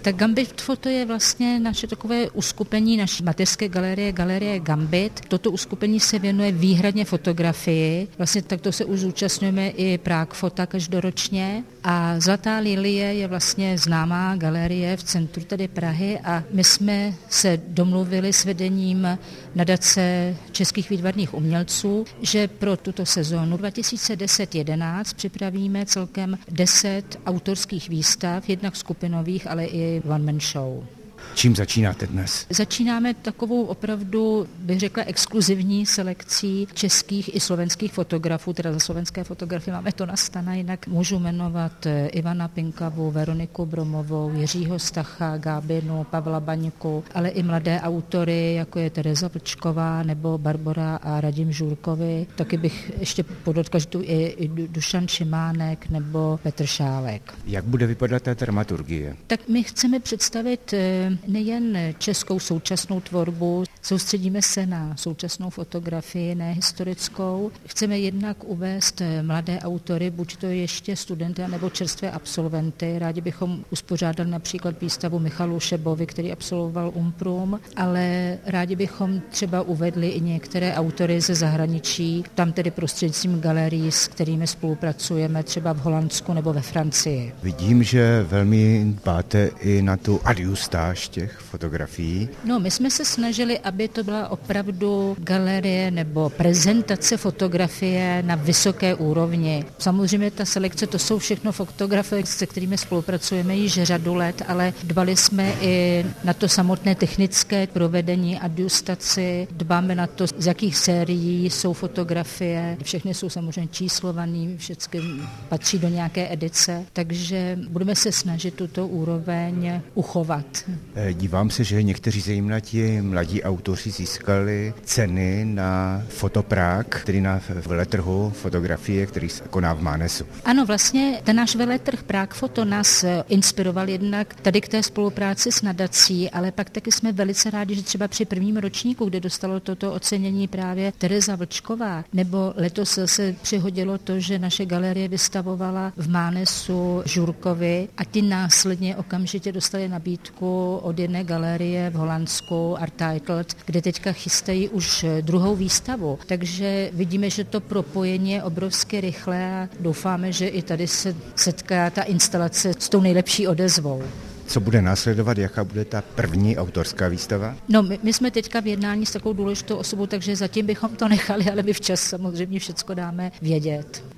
Tak Gambit Foto je vlastně naše takové uskupení naší mateřské galerie Gambit. Toto uskupení se věnuje výhradně fotografii. Vlastně takto se už zúčastňujeme i Prague Fota každoročně. A Zlatá lilie je vlastně známá galerie v centru tedy Prahy a my jsme se domluvili s vedením nadace českých výtvarných umělců, že pro tuto sezónu 2010-11 připravíme celkem 10 autorských výstav, jednak skupinových, ale i one-man show. Čím začínáte dnes? Začínáme takovou opravdu, bych řekla, exkluzivní selekcí českých i slovenských fotografů, teda za slovenské fotografie máme to Stana, jinak můžu jmenovat Ivana Pinkavu, Veroniku Bromovou, Jiřího Stacha, Gábinu, Pavla Baňku, ale i mladé autory, jako je Tereza Vlčková nebo Barbora a Radim Žurkovi. Taky bych ještě podotkla, že tu i Dušan Šimánek nebo Petr Šálek. Jak bude vypadat ta dramaturgie? Tak my chceme představit nejen českou současnou tvorbu, soustředíme se na současnou fotografii, ne historickou. Chceme jednak uvést mladé autory, buď to ještě studenty, nebo čerstvé absolventy. Rádi bychom uspořádali například výstavu Michalu Šebovi, který absolvoval Umprum, ale rádi bychom třeba uvedli i některé autory ze zahraničí, tam tedy prostřednictvím galerií, s kterými spolupracujeme, třeba v Holandsku nebo ve Francii. Vidím, že velmi dbáte i na tu adjustáž těch fotografií. No, my jsme se snažili, aby to byla opravdu galerie nebo prezentace fotografie na vysoké úrovni. Samozřejmě ta selekce, to jsou všechno fotografie, se kterými spolupracujeme již řadu let, ale dbali jsme i na to samotné technické provedení, adjustaci, dbáme na to, z jakých sérií jsou fotografie. Všechny jsou samozřejmě číslované, všechny patří do nějaké edice, takže budeme se snažit tuto úroveň uchovat. Dívám se, že někteří zejména ti mladí autoři získali ceny na Fotoprák, tedy na veletrhu fotografie, který se koná v Mánesu. Ano, vlastně ten náš veletrh Prague Foto nás inspiroval jednak tady k té spolupráci s nadací, ale pak taky jsme velice rádi, že třeba při prvním ročníku, kde dostalo toto ocenění právě Tereza Vlčková, nebo letos se přihodilo to, že naše galerie vystavovala v Mánesu Žurkovi a ti následně okamžitě dostali nabídku od jedné galerie v Holandsku Artitled, kde teďka chystají už druhou výstavu. Takže vidíme, že to propojení je obrovsky rychlé a doufáme, že i tady se setká ta instalace s tou nejlepší odezvou. Co bude následovat, jaká bude ta první autorská výstava? No, my jsme teďka v jednání s takovou důležitou osobou, takže zatím bychom to nechali, ale my včas samozřejmě všecko dáme vědět.